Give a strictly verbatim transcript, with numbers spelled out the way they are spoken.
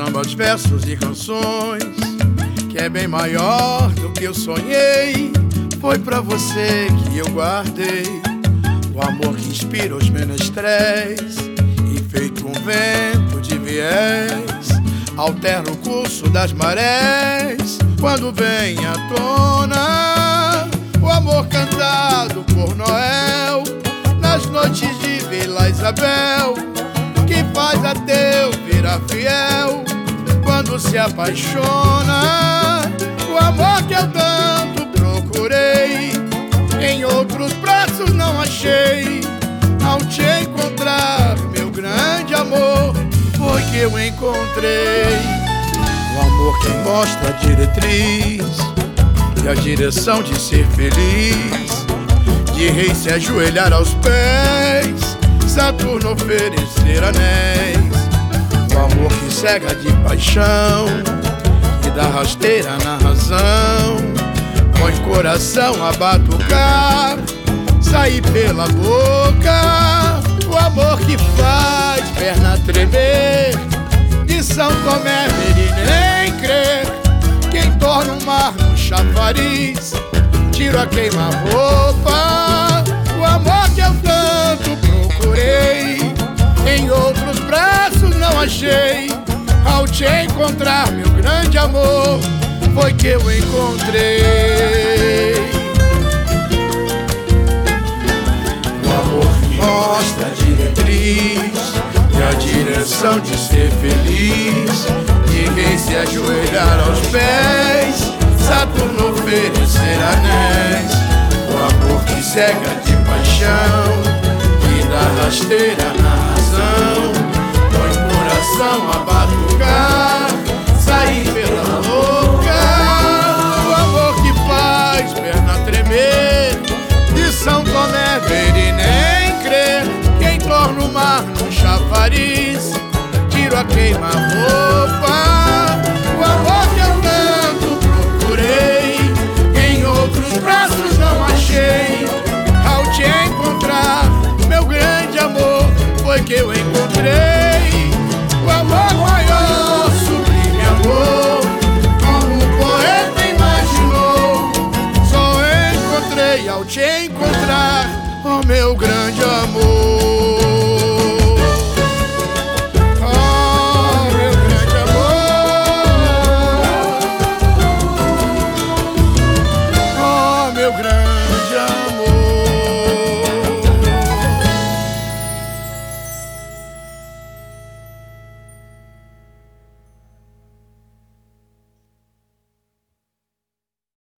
sambas, versos e canções, que é bem maior do que eu sonhei. Foi pra você que eu guardei o amor que inspira os menestréis, e feito um vento de viés, alterna o curso das marés. Quando vem à tona o amor cantado por Noel, nas noites de Vila Isabel, que faz ateu virar fiel. Quando se apaixona, o amor que eu tanto procurei, em outros braços não achei. Ao te encontrar, meu grande amor, foi que eu encontrei o amor que mostra a diretriz e a direção de ser feliz, de rei se ajoelhar aos pés, Saturno oferecer anéis. O amor que cega de paixão e dá rasteira na razão, põe coração a batucar, sair pela boca. O amor que faz perna tremer, de São Tomé ver e nem crer, quem torna o mar no chafariz, tiro a queima-roupa. O amor que eu tanto procurei, em outros braços não achei. Ao te encontrar, meu grande amor, foi que eu encontrei o amor que mostra a diretriz e a direção de ser feliz, de quem se ajoelhar aos pés, Saturno oferecer anéis. O amor que cega de paixão e dá rasteira na razão, põe coração a batucar, sair pela boca. O amor que faz perna tremer, de São Tomé ver e nem crer, quem torna o mar num chafariz, tiro a queima-roupa.